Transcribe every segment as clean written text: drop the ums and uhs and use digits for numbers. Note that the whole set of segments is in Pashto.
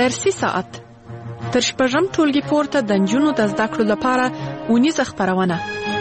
درسي ساعت تر شپږم ټولګي پورته د نجونو د زده کړو لپاره اونیزه خپرونه.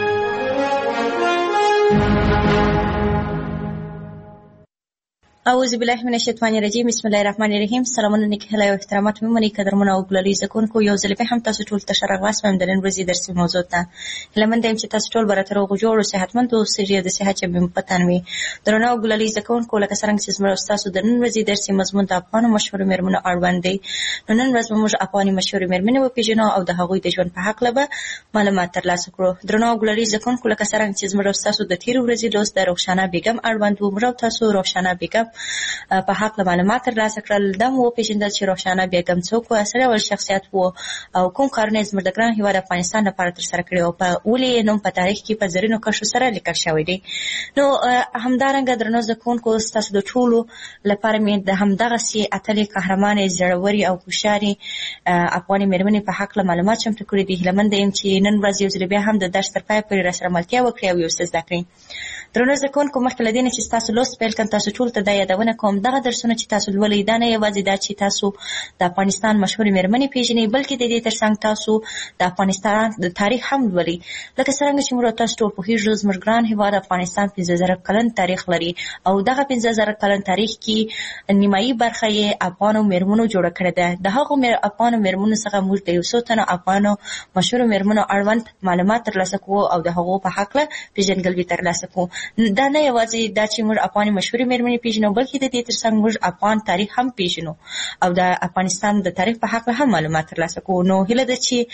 اعوذ بالله من الشیطان الرجیم. بسم الله الرحمن الرحیم. سلامونه نیک هیله او احترامات مې منی قدرمنه او ګلالي زکونکو یو ځل به هم تاسو ټول ته شرغواس مې د نن ورځې درسي موضوع ته لمنده چې تاسو ټول براتر او جوړ او صحتمند او سریه د صحت چې مې پتانوي درنه او ګلالي زکونکو لکه څنګه چې زموږ تاسو د نن ورځې درسي مضمون د افغان مشهور مېرمنو اړوند دی. نن ورځ موږ افغاني مشهور مېرمنې وپیژنو او د هغوی د ژوند په حق لبه معلومات ترلاسه کړو. درنه او ګلالي زکونکو لکه څنګه چې زموږ تاسو د تیر ورځې لوست د روښانه بیگم اړوند وو. موږ تاسو روښانه بیگم په حق معلومات ترلاسه کړل. دا مو پیژندل چې روښانه بیگم څوک و، څه ډول شخصیت و او کوم کارونه زموږ د ګران هیواد افغانستان لپاره ترسره کړي او په ولې نوم په تاریخ کې په زرینو کرښو سره لیکل شوی دی. نو همدارنګه درنو زکونکو ستاسو د ټولو لپاره مې د همدغسې اتلې قهرمانې زړورې او هوښیارې افغاني مېرمنې په حق معلومات چمتو کړي دي. هیلهمنده یم چې نن ورځ یو ځل بیا هم د درس تر پایه پورې راسره ملتیا وکړي او یو څه زده کړي. درنو زکونکو مخکې له دې نه چې ستاسو لوست پیل کړم تاسو ټول ته دا یادونه کوم دغه درسونه چې تاسو لولئ دا نه یوازې دا چې تاسو د افغانستان مشهورې مېرمنې پیژنئ بلکې د دې ترڅنګ تاسو د افغانستان د تاریخ هم لولئ. لکه څرنګه چې موږ تاسو ټول پوهېږو زموږ ګران هېواد افغانستان 15,000 کلن تاریخ لري او دغه 15,000 کلن تاریخ کې نیمایي برخه یې افغانو مېرمنو جوړه کړې ده. د هغو افغانو مېرمنو څخه موږ د یو څو تنو افغانو مشهورو مېرمنو اړوند معلومات ترلاسه کوو او د هغو په هکله پېژندګلوي ترلاسه کوو. دا نه یوازې دا چې موږ افغاني مشهورې مېرمنې پیژنو بلکې د دې ترڅنګ موږ افغان تاریخ هم پیژنو او د افغانستان د تاریخ په حق هم معلومات ترلاسه کوو. نو هیله ده چې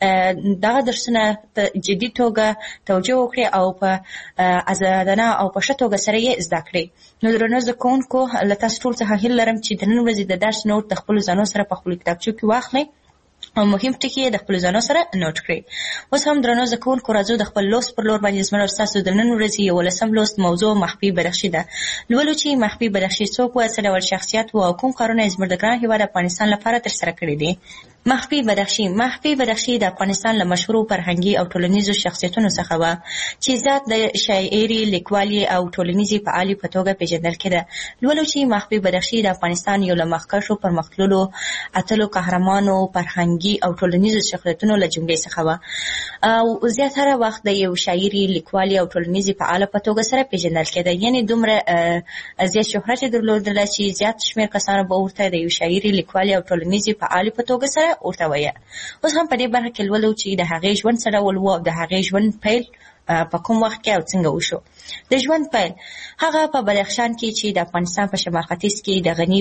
دغه درسونه جدي توګه توجه وکړي او په ازادانه او په ښه توګه سره یې زده کړي. نو درنو زده کوونکو له تاسو ټول څخه هیله لرم چې د نن ورځې د درس نوټ د خپلو ځانو سره په خپلو کتابچو کې واخلئ او مهم ټکي یې د خپلو ځانو سره نوټ کړئ. اوس هم درنو زده کوونکو راځو د خپل لوست پر لور باندې زموږ ستاسو د نن ورځې 11 لوست موضوع مخفي بدخشي ده. لولو چې مخفي بدخشي څوک و، څه ډول شخصیت و او کوم کارونه یې زموږ د ګران هېواد افغانستان لپاره ترسره کړي دي. مخفي بدخشي د افغانستان له مشهورو فرهنګي او ټولنیزو شخصیتونو څخه وه چې ذات د شاعري لیکوالي او ټولنیزې فعالې په توګه پیژندل کېده. لولو چې مخفي بدخشي د افغانستان یو له مخکښو پرمختللو اتلو قهرمانو فرهنګي او ټولنیزو شخصیتونو له جملې څخه وه او زیاتره وخت د یو شاعري لیکوالي او ټولنیزې فعاله په توګه سره پیژندل کېده. یعنې دومره زیات شهرت یې درلودله چې زیات شمېر کسانو به ورته د یو شاعري لیکوالي او ټولنیزې فعالې په توګه سره ورته وایه. اوس هم په دې برخه کې لولو چې د هغې ژوند څه ډول و او د هغې ژوند پیل په کوم وخت کې او څنګه وشو. د ژوند پیل هغه په بدخشان کې چې د افغانستان په شمال ختیځ کې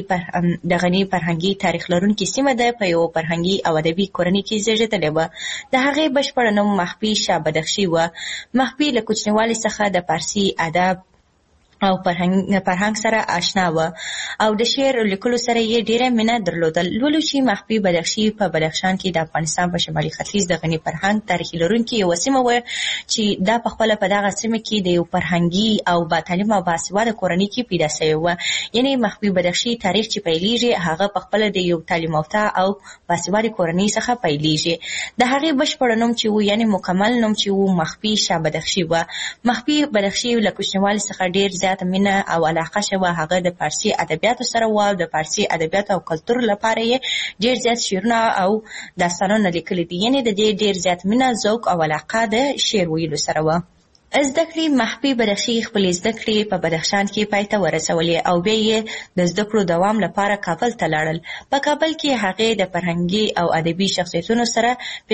د غني فرهنګي تاریخ لرونکې سیمه ده په یو فرهنګي او ادبي کورنۍ کې زیږېدلې وه. د هغې بشپړ نوم مخفي شاه بدخشي وه. مخفي له کوچنیوالي څخه د فارسي ادب او فرهنګ سره آشنا و او د شعر لیکلو سره یې ډیره مینه درلودل. لولو چې مخفي بدخشي په بدخشان کې د افغانستان په شمالي ختیځ د غني فرهنګ تاریخي لرونکې یوه سیمه وه چې دا پخپله په دغه سیمه کې د یو فرهنګي او باتعلیمه او باسواده کورنۍ کې پیدا شوې وه. یعنې مخفي بدخشي تاریخ چې پیلېږي هغه پخپله د یو تعلیم یافته او باسواده کورنۍ څخه پیلېږي. د هغې بشپړ نوم چې و یعنې مکمل نوم چې و مخفي شاه بدخشي وه. مخفي بدخشي له کوچنیوالي څخه ډېر زیات مینه او علاقه شوه. هغه د فارسي ادبیاتو سره و او د فارسي ادبیاتو او کلتور لپاره یې ډېر زیات شعرونه او داستانونه لیکلي دي. یعنې د دې ډېر زیات مینه، ذوق او علاقه د شعر ویلو سره وه. زده کړې مخفي بدخشي خپلې زده کړې په بدخشان کې پای ته ورسولې او بیا یې د زده کړو دوام لپاره کابل ته لاړل. په کابل کې هغې د فرهنګي او ادبي شخصیتونو سره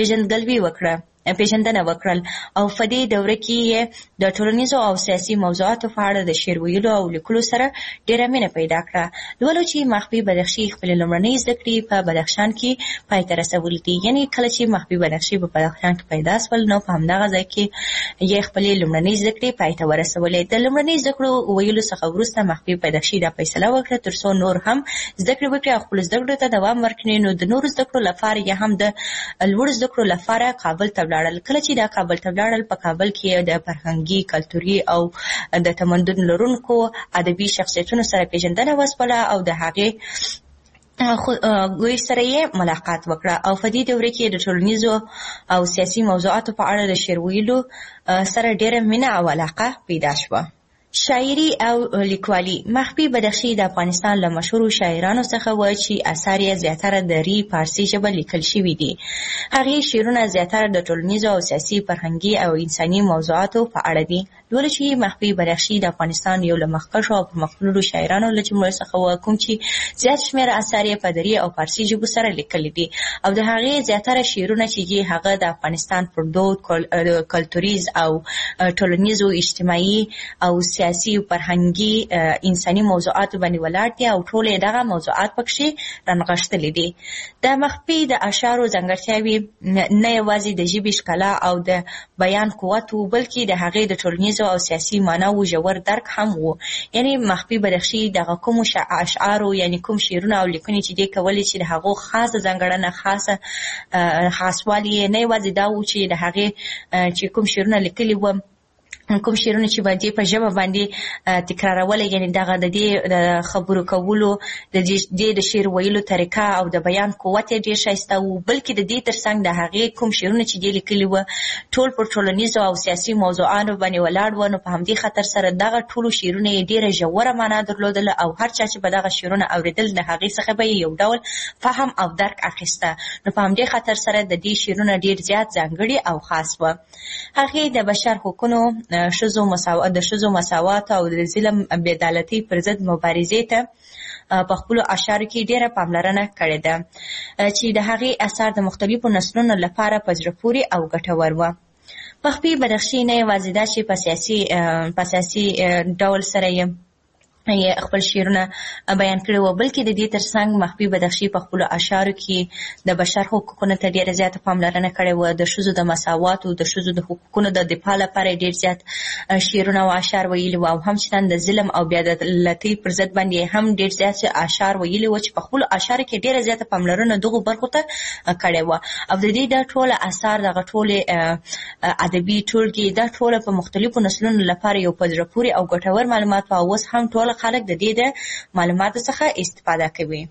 پیژندنه وکړل او په دې دوره کې یې د ټولنیزو او سیاسي موضوعاتو په اړه د شعر ویلو او لیکلو سره ډېره مینه پیدا کړه. لولو چې مخفي بدخشي خپلې لومړنۍ زده کړې په بدخشان کې پای ته رسولې دي. یعنې کله چې مخفي بدخشي په بدخشان کې پیدا شول نو په همدغه ځای کې یې خپلې لومړنۍ زده کړې پای ته ورسولې. د لومړنۍ زده کړو ویلو څخه وروسته مخفي بدخشي دا فیصله وکړه تر څو نور هم زده کړې وکړي او خپلو زده کړو ته دوام ورکړي. نو د نورو زده کړو لپاره یې هم د لوړو زده کړو لپاره کابل ته ولاړل. کله چې دا کابل ته ولاړل په کابل کې د فرهنګي، کلتوري او د تمدن لرونکو ادبي شخصیتونو سره پیژندنه وسوله او د هغې ګوی سره یې ملاقات وکړه او په دې دوره کې د ټولنیزو او سیاسي موضوعاتو په اړه د شعر ویلو سره ډېره مینه او علاقه پیدا شوه. شاعري او لیکوالي. مخفي بدخشي د افغانستان له مشهورو شاعرانو څخه و چې اثار یې زیاتره د ری فارسي ژبه لیکل شوي دي. هغې شعرونه زیاتره د ټولنیزو او سیاسي فرهنګي او انساني موضوعاتو په اړه دي. لوړ چې مخفي بدخشي د افغانستان یو له مخکښو او پرمختللو شاعرانو له جملې څخه و، کوم چې زیات شمېر اثار یې په دري او فارسي ژبو سره لیکلي دي او د هغې زیاتره شعرونه چې هغه د افغانستان پر دود، کلتوریز او ټولنیزو، اجتماعي او سیاسي او فرهنګي انساني موضوعات باندې ولاړ دي او ټول دغه موضوعات پکې رانغښتلي دي. د مخفي د اشعارو ځانګړتیاوې نه یوازې د ژبې ښکلا او د بیان قوت وو، بلکې د هغې د ټولنیزو او سیاسي معناوو ژور درک هم وو. یعنې مخفي بدخشي دغه کومو اشعارو یعنې کوم شعرونه او لیکنې چې دې کولې چې د هغو خاصه ځانګړنه، خاصوالی نه یوازې دا وو چې د هغې چې کوم شعرونه لیکلي وو، کوم شعرونه چې باندې په ژبه باندې تکرارول، یعنی دغه د دې د خبرو کولو، د دې د شعر ویلو طریقه او د بیان قوت ډېر ښایسته وو، بلکې د دې ترڅنګ د هغې کوم شعرونه چې دې لیکلي وو ټول پر ټولنیزو او سیاسي موضوعاتو باندې ولاړ وو. نو په همدې خاطر سره دغه ټولو شعرونه یې ډېره ژوره معنا درلودله او هر چا چې به دغه شعرونه اورېدل د هغې څخه به یو ډول فهم او درک اخیسته. نو په همدې خاطر سره د دې شعرونه ډېر زیات ځانګړي او خاص وو. هغې د بشر حقونو، د ښځو مساوات او د ظلم بېعدالتۍ پر ضد مبارزې ته په خپلو اشعارو کې ډېره پاملرنه کړې ده چې د هغې اثار د مختلفو نسلونو لپاره په زړه پورې او ګټور وو. مخفي بدخشي نه یوازې دا چې په سیاسي ډول سره یې خپل شعرونه بیان کړي وو، بلکې د دې ترڅنګ مخفي بدخشي په خپلو اشعارو کې د بشر حقوقونو ته ډېره زیاته پاملرنه کړې وه. د ښځو د مساواتو، د ښځو د حقوقونو د دفاع لپاره ډېر زیات شعرونه او اشعار ویلي وو، او همچنان د ظلم او بېعدالتۍ پر ضد باندې هم ډېر زیات اشعار ویلي وو چې په خپلو اشعارو کې ډېره زیاته پاملرنه دغو برخو ته کړې وه. او د دې دا ټوله اثار، دغه ټولې ادبي ټولګې، دا ټوله په مختلفو نسلونو لپاره یو په زړه پورې او ګټور معلومات وو، او اوس هم ټول خلک د دې د معلوماتو څخه استفاده کوي.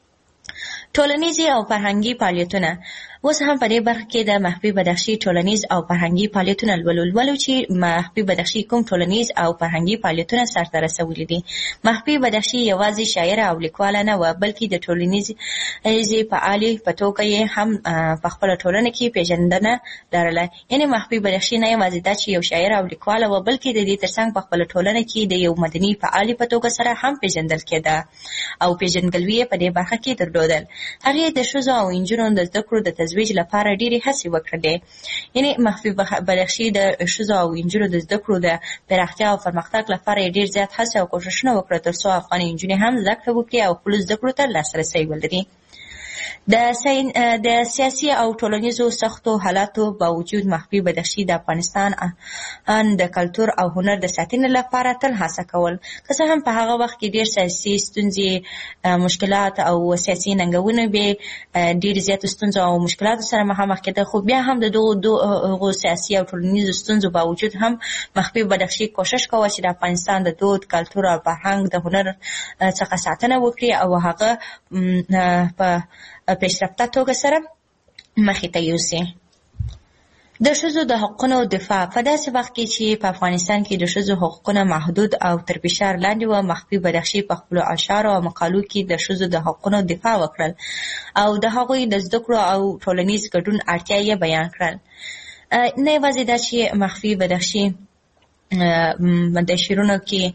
ټولنیزي او فرهنګي فعالیتونه. اوس هم په دې برخه کې د مخفي بدخشي ټولنیز او فرهنګي فعالیتونه لولو چې مخفي بدخشي کوم ټولنیز او فرهنګي فعالیتونه سرته رسولي دي. مخفي بدخشي یوازې شاعره او لیکواله نه وه، بلکې د ټولنیزې فعالې په توګه یې هم په خپله ټولنه کې پیژندنه لرله. یعنې مخفي بدخشي نه یوازې دا چې یو شاعره او لیکواله وه، بلکې د دې ترڅنګ په خپله ټولنه کې د یو مدني فعالې په توګه سره هم پیژندل کېده او پیژندګلوي یې په دې برخه کې درلودل. هغې د ښځو او نجونو د زده کړو د تزویج لپاره ډېرې هڅې وکړلې. یعنې مخفي بدخشي د ښځو او نجونو د زده کړو د پراختیا او پرمختګ لپاره یې ډېر زیات هڅې او کوښښونه وکړه تر څو افغاني نجونې هم زده کړه وکړي او خپلو زده کړو ته لاسرسی ولري. د سیاسي او ټولنیزو سختو حالاتو باوجود مخفي بدخشي د افغانستان د کلتور او هنر د ساتنې لپاره تل هڅه کول. که څه هم په هغه وخت کې ډېر سیاسي ستونزې، مشکلات او سیاسي ننګونې به ډېر زیاتو ستونزو او مشکلاتو سره مخامخ کېده، خو بیا هم د دغو سیاسي او ټولنیزو ستونزو باوجود هم مخفي بدخشي کوښښ کوه چې د افغانستان د دود، کلتور او فرهنګ د هنر څخه ساتنه وکړي او هغه په پیشرفته توګه سره مخې ته یوسي. د ښځو د حقونو دفاع. په داسې وخت کې چې په افغانستان کې د ښځو حقونه محدود او تر فشار لاندې وو، مخفي بدخشي په خپلو اشعارو او مقالو کې د ښځو د حقونو دفاع وکړل او د هغوی د زده کړو او ټولنیز ګډون اړتیا یې بیان کړل. نه یوازې دا چې مخفي بدخشي د شعرونو کې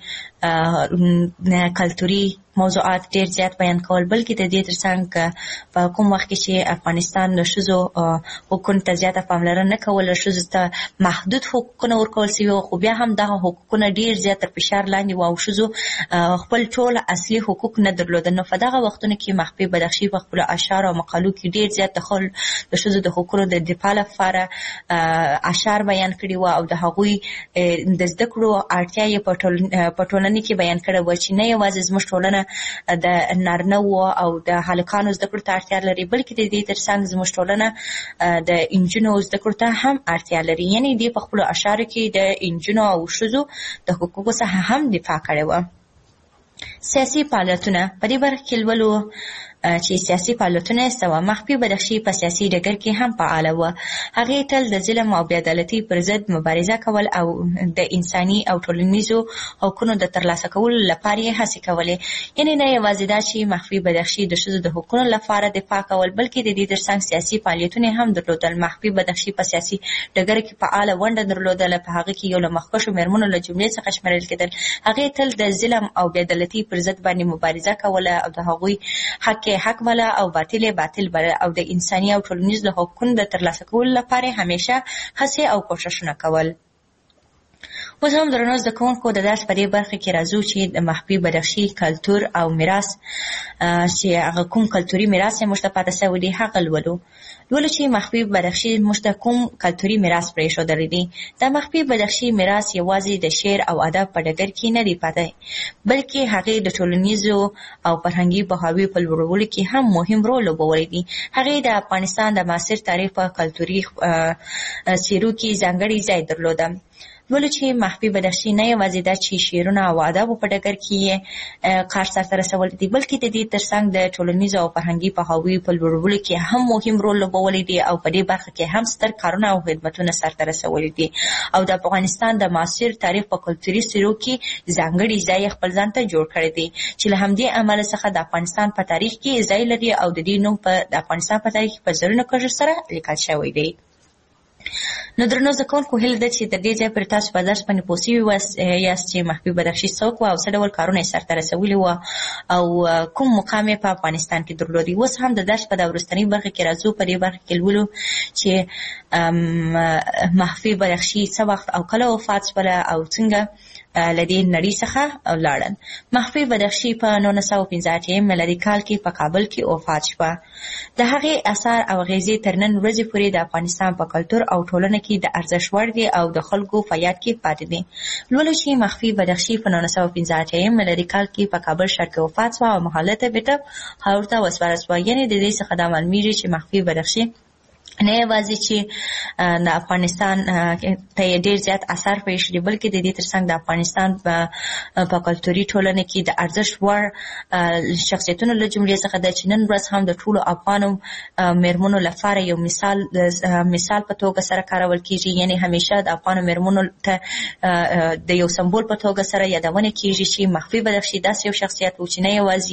کلتوري موضوعات ډېر زیات بیان کول، بلکې د دې ترڅنګ په کوم وخت کې چې افغانستان د ښځو حقوقو ته زیاته پاملرنه نه کوله، ښځو ته محدود حقوقونه ورکول سوي وو، خو بیا هم دغه حقوقونه ډېر زیات تر فشار لاندې وو او ښځو خپل ټول اصلي حقوق نه درلودل. نو په دغه وختونو کې مخفي بدخشي په خپلو اشعارو او مقالو کې ډېر زیات د ښځو د حقوقو د دفاع لپاره اشعار بیان کړي وو او د هغوی د زده کړو اړتیا یې په ټولنه کې بیان کړې وه چې نه یوازې زموږ ټولنه د نارینه‌وو او د هلکانو زده کړو ته اړتیا لري، بلکې د دې ترڅنګ زموږ ټولنه د نجونو زده کړو ته هم اړتیا لري. یعنې دې په خپلو اشعارو کې د نجونو او ښځو د حقوقو څخه هم دفاع کړې وه. سیاسي فعالیتونه. په دې برخه کې لولو چې سیاسي فعالیتونه یې سوه. مخفي بدخشي په سیاسي ډګر کې هم فعاله وه. هغې تل د ظلم او بېعدالتۍ پر ضد مبارزه کول او د انساني او ټولنیزو حقونو د ترلاسه کولو لپاره یې هڅې کولې. یعنې نه یوازې دا چې مخفي بدخشي د ښځو د حقونو لپاره دفاع کول، بلکې د دې ترڅنګ سیاسي فعالیتونه هم درلودل. مخفي بدخشي په سیاسي ډګر کې فعاله ونډه درلودله. په هغه کې یو له مخکښو مېرمنو له جملې څخه شمېرل کېدل. هغې تل د ظلم او بېعدالتۍ پر ضد باندې مبارزه کوله او د هغوی حق حق بله او باطل باطل بله، او د انساني او ټولنیزو حقونو د ترلاسه کولو لپاره همیشه هڅې او کوښښونه کول. اوس هم درنو زده کوونکو د درس په دې برخه کې راځو چې د مخفي بدخشي کلتور او میراث چې هغه کوم کلتوري میراث یې موږ ته پاته سوی دی هغه لولو چې مخفي بدخشي موږ ته کوم کلتوري میراث پرېښودلی دی. د مخفي بدخشي میراث یوازې د شعر او ادب په ډګر کې نه دی پاته، بلکې هغې د ټولنیزو او فرهنګي پوهاوي په لوړولو کې هم مهم رول لوبولی دی. هغې د افغانستان د معاصر تاریخ په کلتوري څیرو کې ځانګړی ځای درلوده. چې مخفي بدخشي نه یوازې دا چې شعرونه او ادبو په ډګر کې یې کار سرته رسولی دی، بلکې د دې ترڅنګ د ټولنیزو او فرهنګي پوهاوي په لوړولو کې هم مهم رول لوبولی دی او په دې برخه کې هم ستر کارونه او خدمتونه سرته رسولی دي او د افغانستان د معاصر تاریخ په کلتوري څیرو کې ځانګړی ځای خپل ځان ته جوړ کړی دی چې له همدې امله څخه د افغانستان په تاریخ کې ځای لري او د دې نوم د افغانستان په تاریخ په زرینو کرښو سره لیکل شوی دی. نو درنو زده کوونکو، هیله ده چې تر دې ځایه پورې تاسو په درس باندې پوه سوي یاست چې مخفي بدخشي څوک وه او څه ډول کارونه یې سرته رسولي وه او کوم مقام یې په افغانستان کې درلودی. اوس هم د درس په دا وروستنۍ برخه کې راځو. په دې برخه کې لولو چې مخفي بدخشي څه وخت او کله وفات شوله او څنګه له دې نړۍ څخه لاړل. مخفي بدخشي په 1985 میلادي کال کې په کابل کې وفات شوه. د هغې اثار او اغیزې تر نن ورځې پورې د افغانستان په کلتور او ټولنه کې د ارزښت وړ دي او د خلکو په یاد کې پاتې دي. لولو چې مخفي بدخشي په 1985 میلادي کال کې په کابل ښار کې وفات شوه او محلته بیرته هاور ته وسپارل شوه. یعنې د دې څخه دا معلومیږي چې مخفي بدخشي نه یوازې چې د افغانستان ته یې ډېر زیات اثر پرېښودي، بلکې د دې ترڅنګ د افغانستان په کلتوري ټولنه کې د ارزښت وړ شخصیتونو له جملې څخه ده چې نن ورځ هم د ټولو افغانو مېرمنو لپاره یو مثال په توګه سره کارول کېږي. یعنې همیشه د افغانو مېرمنو ته د یو سمبول په توګه سره یادونه کېږي چې مخفي بدخشي داسې یو شخصیت و چې نه یوازې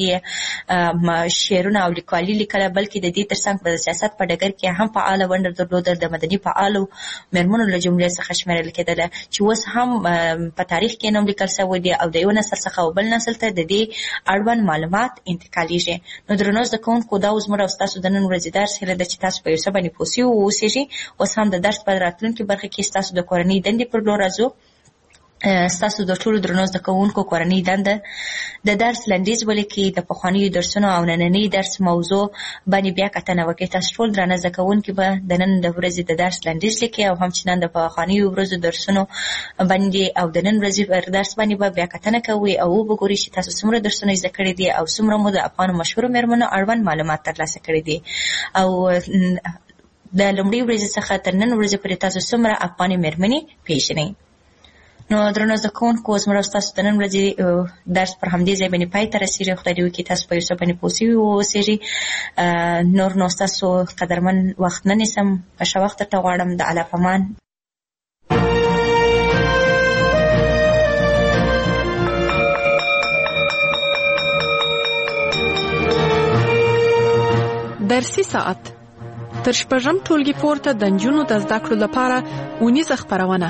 شعرونه او لیکوالي لیکله، بلکې د دې ترڅنګ په سیاست په ډګر کې هم فعال ونډه درلوده. د مدني فعالو مېرمنو له جملې څخه شمېرل کېدله چې اوس هم په تاریخ کې نوم لیکل شوی دی او د یو نسل څخه بل نسل ته د دې اړوند معلومات انتقالیږي. نو درنو زده کوونکو، دا اوس زموږ او ستاسو د نن ورځې درس هیله ده چې تاسو په یو څه باندې پوه سوي واوسېږئ. اوس هم د درس په راتلونکي برخه کې ستاسو د کورنۍ دندې پر لور راځو. ستاسو د ټولو درنو زده کوونکو کورنۍ دنده د درس لنډیز ولیکئ، د پخوانیو درسونو او نننۍ درس موضوع باندې بیا کتنه وکړئ. تاسو ټول درانه زده کوونکي به د نن د ورځې د درس لنډیز لیکئ او همچنان د پخوانیو ورځو درسونو باندې او د نن ورځې پر درس باندې به بیا کتنه کوئ او وګورئ چې تاسو څومره درسونه زده کړي دي او څومره مو د افغانو مشهورو مېرمنو اړوند معلومات ترلاسه کړي دي او د لومړۍ ورځې څخه تر نن ورځې پورې تاسو څومره افغاني مېرمنې پیژنئ. نو درنو زده کوونکو، زموږ ستاسو د نن ورځې درس پر همدې ځای باندې پای ته رسېږي. خدای دې وکړي تاسو په یو څه باندې پوه سوي واوسېږئ. نور نو ستاسو قدرمن وخت نه نیسم، په ښه وخت درته غواړم. د الله پامان. درسي ساعت تر شپږم ټولګي پورته د نجونو د زده کړو لپاره اونیزه خپرونه.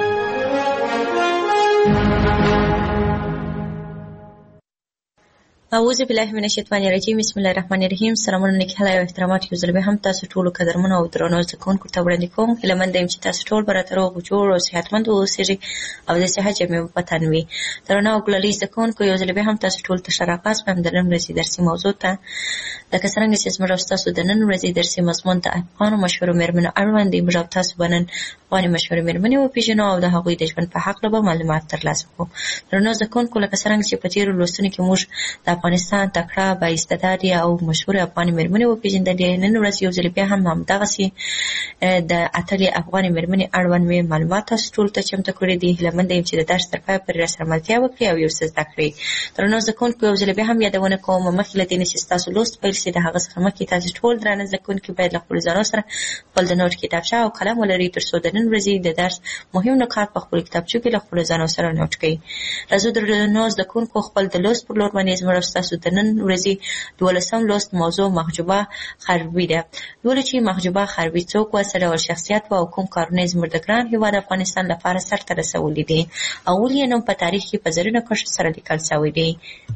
اعوذ بالله من الشیطان الرجیم. بسم الله الرحمن الرحیم. سلامونه نیک هیله او احترامات یو ځل بیا هم تاسو ټولو قدرمنو او درنو زده کوونکو ته وړاندې کوم. هیله مند یم چې تاسو ټول به راته روغ جوړ او صحتمند واوسېږئ او د صحت جامې په تن وي. درنو او ګلالي زده کوونکو، یو ځل بیا هم تاسو ټول ته ښه راغلاست د نن ورځې درسي موضوع ته. لکه څرنګه چې زموږ او ستاسو د نن ورځې درسي مضمون د افغانو مشهورو مېرمنو اړوند دی. موږ او تاسو به نن افغاني مشهورې مېرمنې وپېژنو او د هغوی د ژوند په هکله به معلومات ترلاسه کړو. درنو زده کوونکو، لکه څرنګه چې په تېرو لوستونو کې موږ د افغانستان تکړه با استعداده او مشهور افغان مېرمنې وپېژندلې. نن ورځ یو ځل بیا هم همدغسې د اتلې افغان مېرمنې اړوند مې معلومات تاسو ټولو ته چمتو کړي دي. هیله منده یم چې د درس تر پایه پورې راسره ملتیا وکړي او یو څه زده کړي. درنو زده کوونکو یو ځل بیا هم یادونه کوم مخکې له دې نه چې ستاسو لوست پیل شي د هغه څخه مخکې تاسو ټول درانه زده کوونکي باید له خپلو ځانو سره خپل د نوټ کتابچه او قلم ولري تر څو د نن ورځې د درس مهم نکات په خپلو کتابچو کې له خپلو ځانو سره نوټ کړئ. راځو درنو زده کوونکو خپل د لوست پر لور باندې زموږ ستاسو د نن ورځې 12 لوست موضوع محجوبه خربي ده. ولې چې محجوبه خربي څوک و، څه ډول شخصیت و او کوم کارونه زموږ د ګران هېواد افغانستان لپاره سرته رسولي دي او ولې یې نوم په تاریخ کې په زرینو کرښو سره لیکل شوی دی.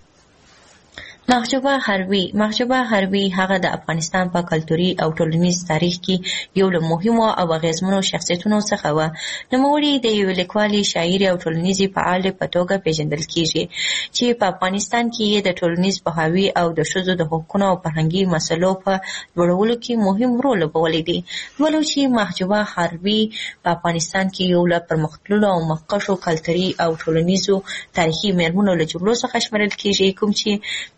محجوبه خربي هغه د افغانستان په کلتوري او ټولنیز تاریخ کې یو له مهمو او اغیزمنو شخصیتونو څخه و. نوموړې د یوې لیکوالې، شاعرې او ټولنیزې فعالې په توګه پیژندل کیږي چې په افغانستان کې یې د ټولنیز پوهاوي او د ښځو د حقونو او فرهنګي مسلو په لوړولو کې مهم رول لوبولی دی. ولو چې محجوبه خربي په افغانستان کې یو له پرمختللو او مخکښو کلتوري او ټولنیزو تاریخي مېرمنو له جملو څخه شمېرل کیږي، کوم چې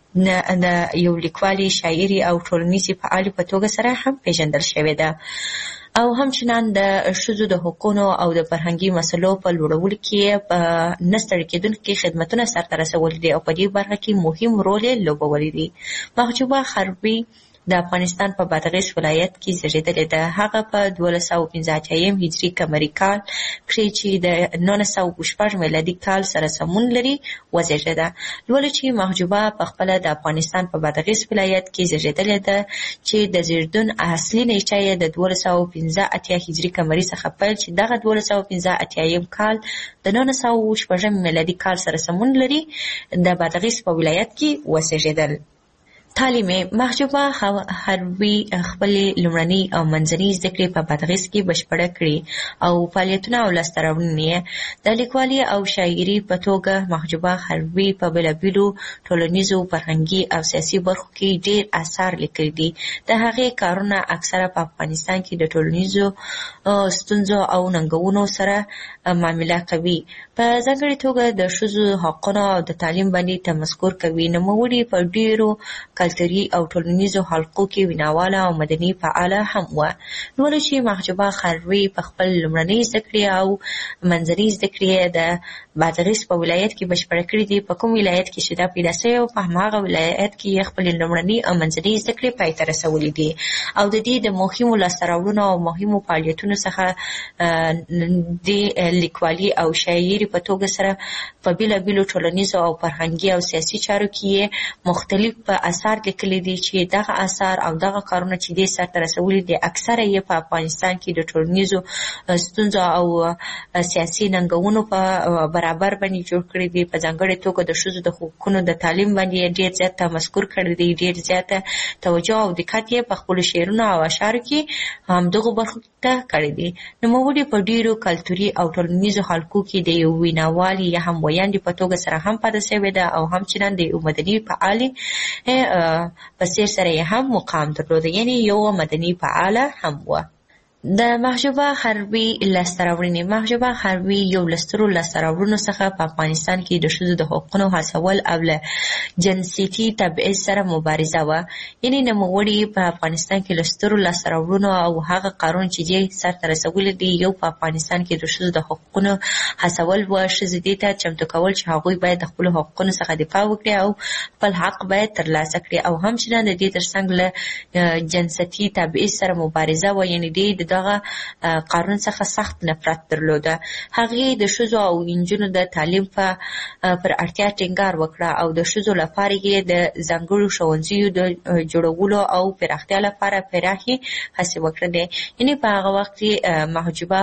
د یو لیکوالې، شاعرې او ټولنیزې فعالې په توګه سره هم پیژندل شوې ده او همچنان د ښځو د حقونو او د فرهنګي مسلو په لوړولو کې په نه ستړي کېدونکي خدمتونه سرته رسولي دي او په دې برخه کې مهم رول یې لوبولی دی. محجوبه خربي د افغانستان په بادغیس ولایت کې زیږېدلې ده. هغه په 1285 هجري قمري کال کښې چې د 1906 میلادي کال سره سمون لري وزیږېده. ولې چې محجوبه پخپله د افغانستان په بادغیس ولایت کې زیږېدلې ده چې د زیږدون اصلي نیټه یې د 1285 هجري قمري څخه پیل چې دغه 1285 کال د 1906 میلادي کال سره سمون لري د بادغیس په ولایت کې وزیږېدل. تعلیم. محجوبه خربي خپلې لومړنۍ او منځنۍ زده کړې په بادغیس کې بشپړه کړې او فعالیتونه او لاسته راوړنې د لیکوالۍ او شاعرۍ په توګه محجوبه خربي په بېلابېلو ټولنیزو، فرهنګي او سیاسي برخو کې ډېر اثار لیکلي دي. د هغې کارونه اکثره په افغانستان کې د ټولنیزو ستونزو او ننګونو سره معامله کوي. په ځانګړې توګه د ښځو حقونو او د تعلیم باندې تمسکر کوي. نوموړې په ډېرو کلتوري او ټولنیزو حلقو کې ویناواله او مدني فعاله هم وه. ولې چې محجوبه خربي په خپل لومړنۍ زده کړې او منځنۍ زده کړې د بادغیس په ولایت کې بشپړه کړې دي. په کوم ولایت کې چې دا پیدا شوې وه په هماغه ولایت کې یې خپلې لومړنۍ او منځنۍ زده کړې پای ته رسولې دي او د دې د مهمو لاسته راوړنو او مهمو فعالیتونو څخه د لیکوالۍ او شاعرۍ په توګه سره په بېلابېلو ټولنیزو او فرهنګي او سیاسي چارو کې یې مختلف اثار لیکلي دي چې دغه اثار او دغه کارونه چې دې سرته رسولي دي اکثره یې په افغانستان کې د ټولنیزو ستونزو او سیاسي ننګونو په برابر باندې جوړ کړي دي. په ځانګړې توګه د ښځو د حقونو د تعلیم باندې ډېر زیات تمسکر کړی دی، ډېر زیاته توجه او دقت یې په خپلو شعرونو او اشعارو کې همدغو برخو ته کړی دی. نوموړې په ډېرو کلتوري او ټولنیزو حلقو کې د یو ویناوالې یا هم ویاندې په توګه سره هم پاتې شوې ده او همچنان د یو مدني فعالې په څېر سره یې هم مقام درلوده، یعنې یو مدني فعاله هم وه. د محجوبه خربي لاسته راوړنې. محجوبه خربي یو له سترو لاسته راوړنو څخه په افغانستان کې د ښځو د حقونو هڅول او له جنسیتي تبعیض سره مبارزه وه. یعنې نوموړې په افغانستان کې له سترو لاسته راوړنو او هغه کارونه چې دې سرته رسولي دي یو په افغانستان کې د ښځو د حقونو هڅول وه. ښځې دې ته چمتو کول چې هغوی باید د خپلو حقونو څخه دفاع وکړي او خپل حق باید ترلاسه کړي او همچنان د دې ترڅنګ له جنسیتي تبعیض سره مبارزه وه. یعنې دې د دغه قانون څخه سخت نفرت درلوده. هغې د ښځو او نجونو د تعلیم پر اړتیا ټینګار وکړه او د ښځو لپاره یې د ځانګړو ښوونځیو د جوړولو او پراختیا لپاره پراخې هڅې وکړلې. یعنې په هغه وخت کې محجوبه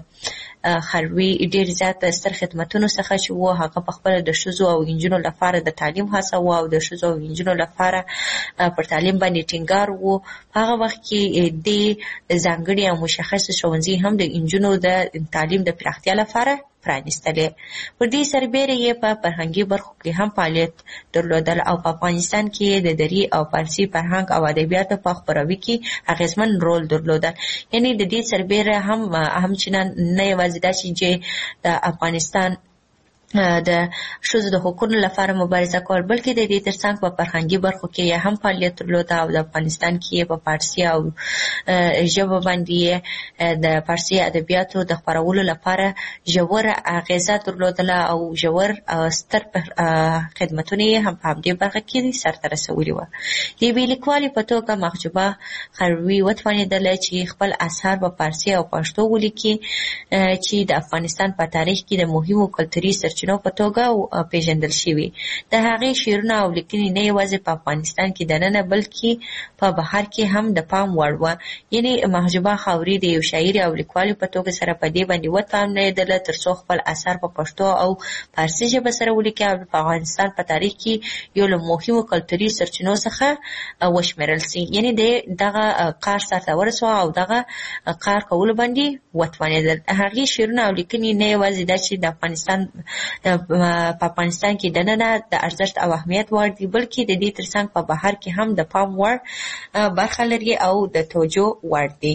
خربي ډېر زیات ستر خدمتونو څخه چې و هغه په خپله د ښځو او نجونو لپاره د تعلیم هڅه و او د ښځو او نجونو لپاره پر تعلیم باندې ټینګار و. په هغه وخت کې د ځانګړي او مشخص ښوونځي هم د نجونو د تعلیم د پراختیا لپاره پرانیستلې. پر دې سربیره یې په فرهنګي برخو کې هم فعالیت درلودل او په افغانستان کې د دري او فارسي فرهنګ او ادبیاتو په خپروي کې اغیزمن رول درلودل. یعنې د دې سربیره همچنان نه یوازې دا چې د افغانستان د ښځو د حقوقو لپاره مبارزه کول، بلکې د دې ترڅنګ په فرهنګي برخو کې هم فعالیت درلوده او د افغانستان کې په فارسي او ژبه باندې د فارسي ادبیاتو د خپرولو لپاره ژوره اغیزه درلودله او ژور ستر خدمتونه یې هم په همدې برخه کې سرته رسولي وه. د یوې لیکوالې په توګه محجوبه خروي وتوانېدله چې خپل اثار په فارسي او پښتو ولیکي چې د افغانستان په تاریخ کې د مهمو کلتوري سرچینو په توګه پیژندل شوي. د هغې شعرونه او لیکنې نه یوازې په افغانستان کې دننه بلکې په بهر کې هم د پام وړ وه. یعنې محجوبه خاوري د یو شاعر او لیکوالې په توګه سره په دې باندې وتوانېدله تر څو خپل اثار په پښتو او فارسي ژبه سره ولیکي او په افغانستان په تاریخ کې یو له مهمو کلتوري سرچینو څخه وشمېرل سي. یعنې دغه کار سرته ورسوه او دغه کار کولو باندې وتوانېدل. هغې شعرونه او لیکنې نه یوازې دا چې د افغانستان په افغانستان کې دننه د ارزښت او اهمیت وړ دي، بلکې د دې ترڅنګ په بهر کې هم د پام وړ برخه لري او د توجه وړ دي.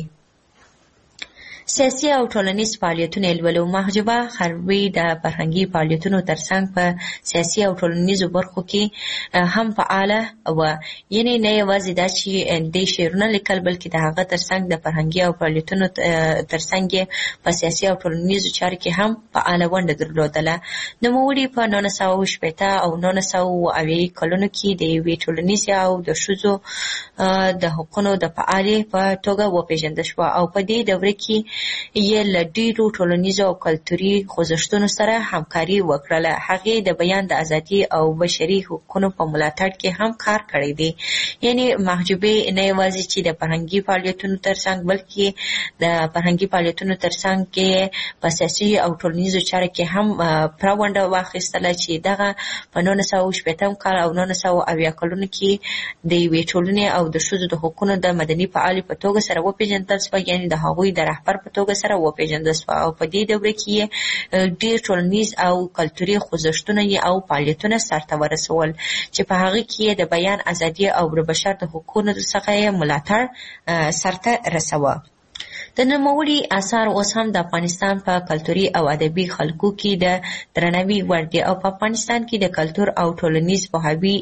سیاسي او ټولنیز فعالیتونه یې لولو. محجوبه خروي د فرهنګي فعالیتونو ترڅنګ په سیاسي او ټولنیزو برخو کې هم فعاله وه. یعنې نه یوازې دا چې دې شعرونه لیکل، بلکې د هغه ترڅنګ د فرهنګي او فعالیتونو ترڅنګ یې په سیاسي او ټولنیزو چارو کې هم فعاله ونډه درلودله. نوموړي په 1960 او 1980 کلونو کې د یوې ټولنیزې او د ښځو د حقونو د فعالې په توګه وپېژندل شوه او په دې دوره کې یې له ډېرو ټولنیزو او کلتوري خوځښتونو سره همکاري وکړله. هغې د بیان د ازادي او بشري حقونو په ملاتړ کې هم کار کړی دی. یعنې محجوبې نه یوازې چې د فرهنګي فعالیتونو ترڅنګ، بلکې د فرهنګي فعالیتونو ترڅنګ کې په سیاسي او ټولنیزو چارو کې هم پوره ونډه واخیستله چې دغه په 1960 کال او 1980 کلونو کې د یوې ټولنې او د ښځو د حقونو د مدني فعالې په توګه سره وپېژندل شوه. یعنې د هغوی د رهبر په توګه سره وپېژندل شوه او په دې دوره کې یې ډېر ټولنیز او کلتوري خوځښتونه او فعالیتونه سرته ورسول چې په هغه کې یې د بیان ازادي او د بشر د حقونو څخه یې ملاتړ سرته رسوه. د نوموړي اثار اوس هم د افغانستان په کلتوري او ادبي خلکو کې د درناوي وړ دي او په افغانستان کې د کلتور او ټولنیز پوهاوي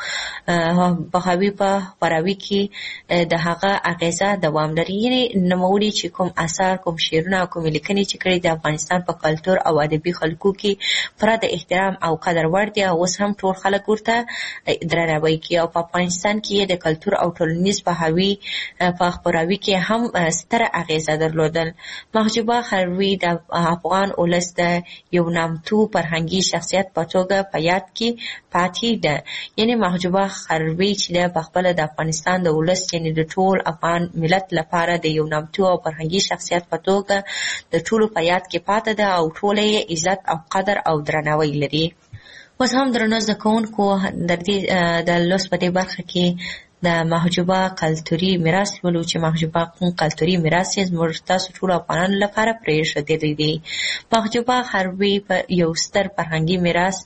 په خپراوي کې د هغه اغیزه دوام لري. یعنې نوموړي چې کوم اثار، کوم شعرونه او کوم لیکنې چې کړي د افغانستان په کلتور او ادبي خلکو کې پوره د احترام او قدر وړ دي او اوس هم ټول خلک ورته درناوی کوي او په افغانستان کې د کلتور او ټولنیز پوهاوي په خپراوي کې هم ستره اغیزه درلودل. محجوبه خروي د افغان ولس د یو نامتو فرهنګي شخصیت په توګه په یاد کې پاتې ده. یعنې محجوبه خروي چې په خپله د افغانستان د ولس، یعنې د ټول افغان ملت لپاره د یو نامتو او فرهنګي شخصیت په توګه د ټولو په یاد کې پاتې ده او ټوله یې عزت او قدر او درناوی لري. اوس هم درنو زده کوونکو د لوست په دې برخه کې د محجوبه کلتوري میراث ولو چې محجوبه کلتوري میراث یې زموږ تاسو ټولو افغانانو لپاره پرېښودلی دی. محجوبه خروي په یو ستر فرهنګي میراث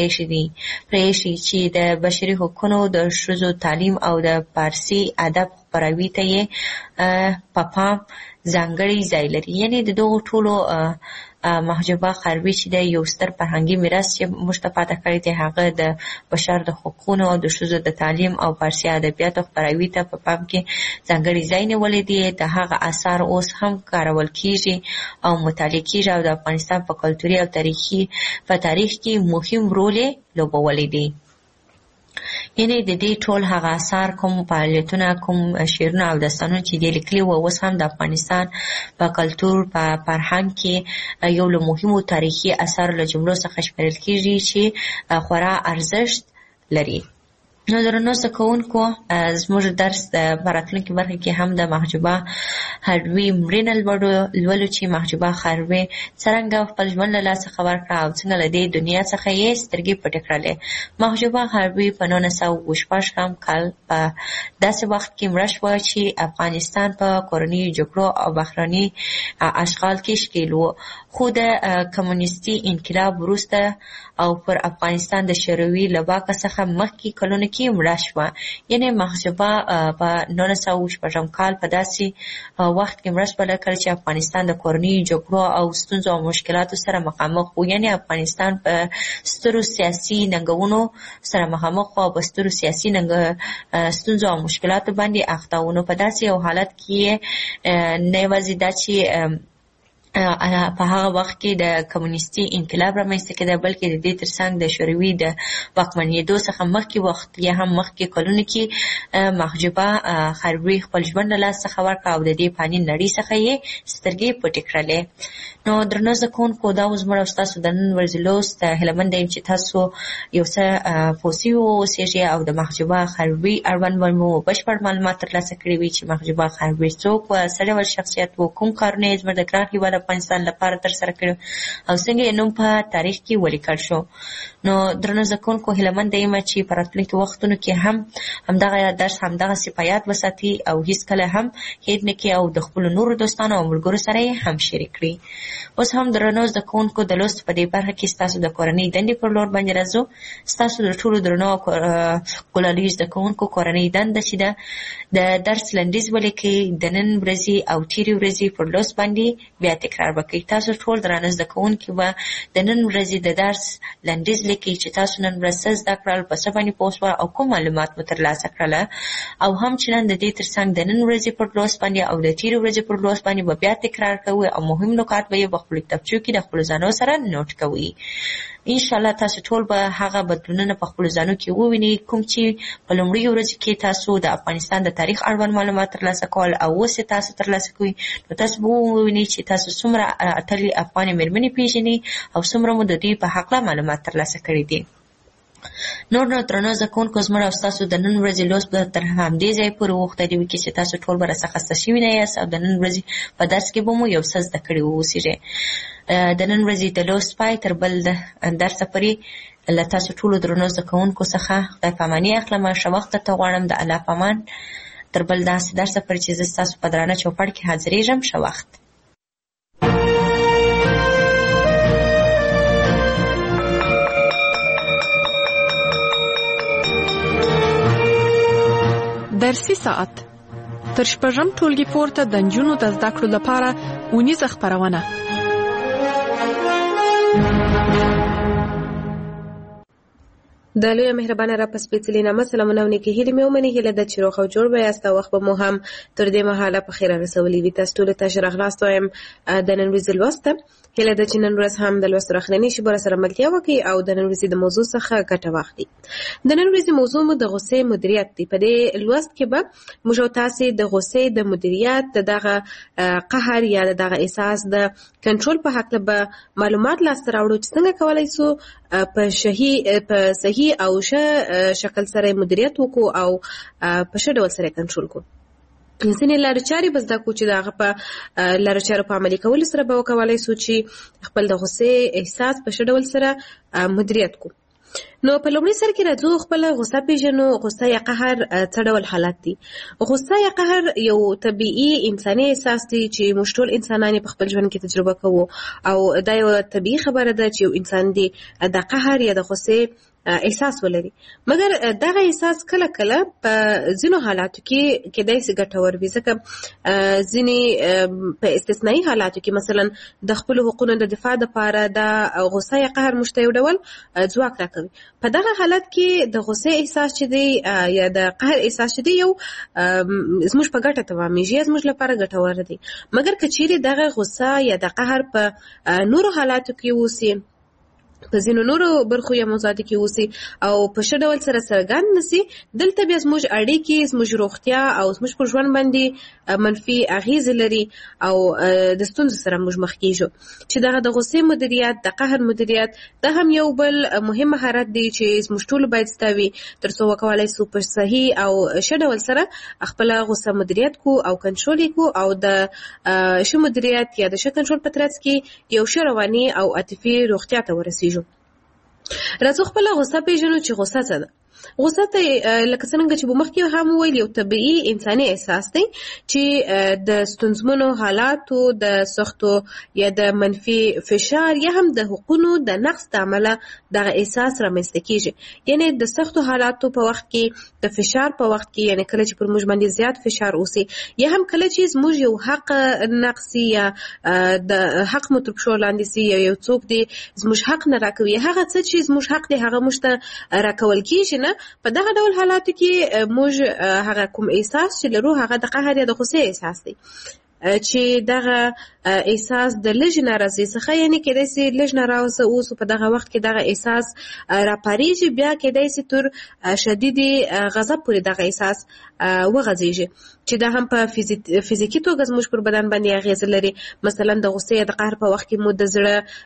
پرېښي چې د بشري حقونو، د ښځو تعلیم او د فارسي ادب خپراوي ته یې په پام ځانګړی ځای لري. یعنې د دغو ټولو محجوبه خروي چې د یو ستر فرهنګي میراث چې موږ ته پاته کړی دی، هغه د بشر د حقونو او د ښځو د تعلیم او فارسي ادبیاتو خپراوي ته په پام کې ځانګړی ځای نیولی دی. د هغه اثار اوس هم کارول کیږي او مطالعه کیږي او د افغانستان په کلتوري او تاریخ کې مهم رول یې لوبولی دی. یعنې د دې ټول هغه اثار، کوم فعالیتونه، کوم شعرونه او داستانونه چې دې لیکلي وو اوس هم د افغانستان په کلتور، په فرهنګ کې یو له مهمو تاریخي اثارو له جملو څخه شمیرل کیږي چې خورا ارزښت لري. نو درنو زده کوونکو، زموږ درس په راتلونکي برخه کې هم د محجوبه خروي مړینه لولو چې محجوبه خروي څرنګه خپل ژوند له لاسه ورکړه او څنګه له دې دنیا څخه یې سترګې پټې کړلې. محجوبه خروي په 1916 کال په داسې وخت کې مړه شوه چې افغانستان په کورنیو جګړو او بهرني اشغال کې ښکېل و. خو د کمونیستي انقلاب وروسته او پر افغانستان د شوروي له واکه څخه مخکې کلونو کې کې مړه شوه. یعنې محجوبه په 1906 کال په داسې وخت کې مړه شوه کله چې افغانستان د کورنیو جګړو او ستونزو او مشکلاتو سره مخامخ و. یعنې افغانستان په سترو سیاسي ننګونو سره مخامخ او په سترو سیاسي ستونزو او مشکلاتو باندې اخته و. نو په داسې یو حالت کې نه یوازې دا چې په هغه وخت کې د کمونیستي انقلاب رامنځته کېده، بلکې د دې ترڅنګ د شوروي د واکمنېدو څخه مخکې وخت یا هم مخکې کلونو کې محجوبه خربوي خپل ژوند له لاس څخه ورکړ او د دې فاني نړۍ څخه یې سترګې پټې کړلې. نو درنو زده کوونکو، دا اوس زموږ او ستاسو د نن ورځې لوست. هیله مند یم چې تاسو یو څه پوه سوي واوسېږئ او د محجوبه خربوي اړوند مو بشپړ معلومات ترلاسه کړي وي چې محجوبه خربوي څوک وه، څه ډول شخصیت و، کوم کارونه یې زموږ د ګران هېواد افغانستان لپاره ترسره کړي او څنګه یې نوم په تاریخ کې ولیکل شو. نو درنو زده کوونکو، هیله مند یم چې په راتلونکي وختونو کې هم همدغه درس همدغسې په یاد وساتي او هېڅکله هم هېر نه کړي او د خپلو نورو دوستانو او ملګرو سره یې هم شریک کړي. اوس هم درنو زده کوونکو، د لوست په دې برخه کې ستاسو د کورنۍ دندې پر لور باندې راځو. ستاسو د ټولو درنو ګلالیو زده کوونکو کورنۍ دنده چې ده د درس لنډیز ولیکئ. د نن ورځې او تېرې ورځې پر لوست باندې بیا تکرار وکړئ. تاسو ټول درانه زده کوونکي به د نن ورځې د درس لنډیز لیکئ چې تاسو نن ورځ څه زده کړل، په څه باندې پوه شوه او کوم معلومات مو ترلاسه کړله، او هم چې نن د دې ترڅنګ د نن ورځې پر لوست باندې او د تېرې ورځې پر لوست باندې به بیا تکرار کوئ او مهم نکات به یې په خپلو کتابچو کې د خپلو ځانو سره نوټ کوئ. انشاءالله تاسو ټول به هغه بدلونونه په خپلو ځانو کې ووینئ کوم چې په لومړیو ورځو کې تاسو د افغانستان د تاریخ اړوند معلومات ترلاسه کول او اوس یې تاسو ترلاسه کوئ. نو تاسو به ووینئ چې تاسو څومره اتلې افغانې مېرمنې پېژنئ او څومره مو د دوی په هکله معلومات ترلاسه کړي دي. نور نو درنو زده کوونکو، زموږ او ستاسو د نن ورځې لوست به تر همدې ځایه پورې وغوښتلي وي چې تاسو ټول به راڅخه خسته شوي نه یاست او د نن ورځې په درس کې به مو یو څه زده کړي واوسېږئ. د نن ورځې د لوست پای تر بل درسه پورې له تاسو ټولو درنو زده کوونکو څخه خدای په اماني اخلم. ښه وخت درته غواړم. د الله په امان. تر بل داسې درسه پورې چې زه ستاسو په درانه چوپړ کې حاضرېږم. ښه وخت. درسي ساعت تر شپږم ټولګي پورته د نجونو د زده کړو لپاره اونیزه خپرونه. د لویه مهربانه را په سپېڅلي نامه سلامونه او نیکې هیلې مې ومني. هیله ده چې روغ او جوړ به یاست او وخت به مو هم تر دې مهاله په خیر رسولی وي. تاسو ټولو ته ښه راغلاست وایم د نن ورځې لوست ته. هیله ده چې نن ورځ هم د لوست اخرنۍ شیبه راسره ملتیا وکړي او د نن ورځې د موضوع څخه ګټه واخلي. د نن ورځې موضوع مو د غصې مدیریت دی. په دې لوست کې به موږ او تاسې د غصې د مدیریت، د دغه قهر یا د دغه احساس د کنټرول په هکله به معلومات لاسته راوړو چې څنګه کولی سو په صحیح او ښه شکل سره مدیریت وکړو او په ښه ډول سره کنټرول کړو. ځینې لارې چارې به زده کړو چې د هغه په لارو چارو په عملي کولو سره به وکولی سو چې خپل د غصې احساس په ښه ډول سره مدیریت کړو. نو په لومړي سر کې راځو خپل غصه پیژنو. غصه یا قهر څه ډول حالت دی؟ غصه یا قهر یو طبیعي انساني احساس دی چې موږ ټول انسانان په خپل ژوند کې تجربه کوو او دا یو طبیعي خبره ده چې یو انسان دی د قهر یا د غصې احساس ولري. مګر دغه احساس کله کله په ځینو حالاتو کې کېدای شي ګټور وي، ځکه ځینې په استثنایي حالاتو کې مثلا د خپلو حقوقو د دفاع دپاره د غصه یا قهر موږ ته یو ډول ځواک راکوي. په دغه حالت کې د غصې احساس چې دی یا د قهر احساس چې دی یو زموږ په ګټه تمامېږي، زموږ لپاره ګټور دی. مګر که چیرې دغه غصه یا د قهر په نورو حالاتو کې اوسي، په ځینو نورو برخو یا موضوعاتو کې اوسي او په ښه ډول سره څرګند نسي، دلته بیا زموږ اړیکې، زموږ روغتیا او زموږ پر ژوند باندې منفي اغیزې لري او د ستونزو سره موږ مخ کېږو. چې دغه د غصې مدیریت، د قهر مدیریت، دا هم یو بل مهم مهارت دی چې زموږ ټولو باید زده وي تر څو وکولی سو په صحیح او ښه ډول سره خپله غصه مدیریت کو او کنټرول یې کو او د ښه مدیریت یا د ښه کنټرول په ترڅ کې یو ښه رواني او عاطفي روغتیا ته ورسېږو. راځو خپله غصه پیژنو چې غصه څه ده. غوسه ته لکه څنګه چې مخکې هم ویل یو طبیعي انساني احساس دی چې د ستونزمنو حالاتو د سختو یا د منفي فشار یا هم د حقوقو د نقص د عمله دغه احساس رامنځته کیږي. یعنی د سختو حالاتو په وخت کې د فشار په وخت کې یعنی کله چې پر موږ باندې زیات فشار اوسي یا هم کله چې موږ یو حق نقصي یا د حق مو تر پښو لاندې سي یا یو څوک دی زموږ حق نه راکوي هغه څه چې زموږ حق دی هغه موږ ته راکول کیږي نه په دغه ډول حالاتو کې موږ هغه کوم احساس چې لرو هغه د قهر یا د غصې احساس دی چې دغه احساس د لږ ناراضي څخه یعنی کېدای شي لږ ناراضه اوس په دغه وخت کې دغه احساس راپاریږي بیا کېدای شي تر شدید غضب پورې دغه احساس وغځيږي چې دا هم په فزیکی توګه زموږ پر بدن باندې اغیز لري. مثلا د غصې د قهر په وخت کې مو د زړه